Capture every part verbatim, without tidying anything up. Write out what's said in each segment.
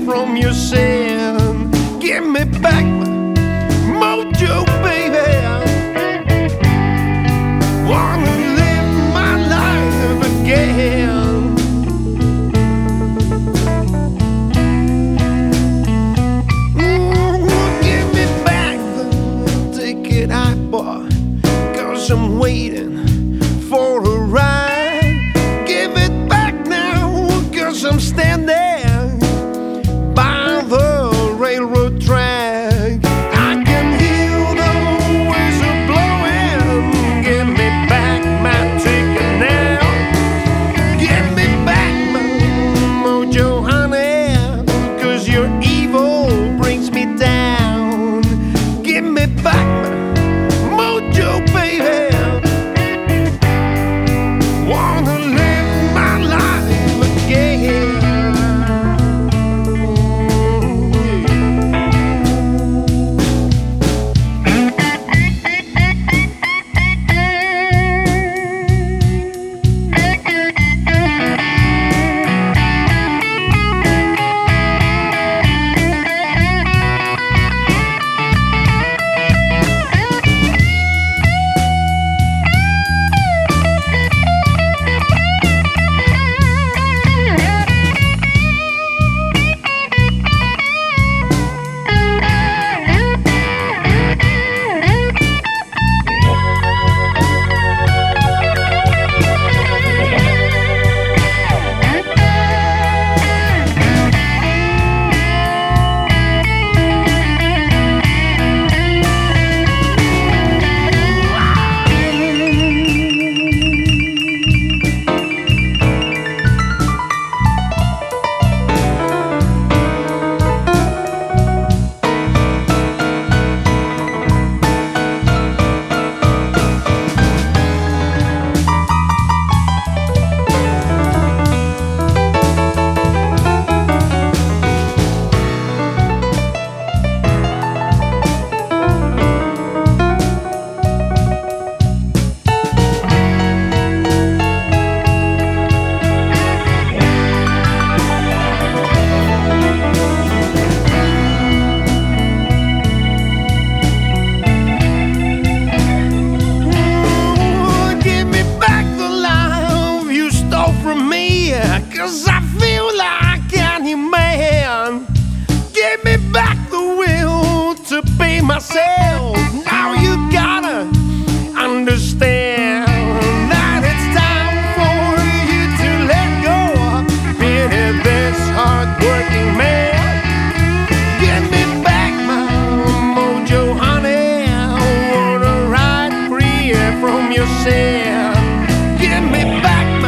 from your sin. Give me back my mojo, baby. Wanna live my life again. Ooh, give me back the ticket I bought, 'cause I'm waiting for a ride. Give it back now, 'cause I'm standing by the railroad track. I can hear the whistle blowing. Give me back my ticket now. Give me back my mojo, honey, 'cause your evil brings me down. Give me back my mojo, baby. Wanna live my life again. From me, 'cause I feel like any man. Give me back the will to be myself. Now you gotta understand that it's time for you to let go of being this hard-working man. Give me back my mojo, honey. I wanna ride free from your sin. Give me back my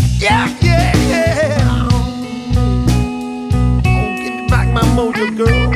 mojo, girl.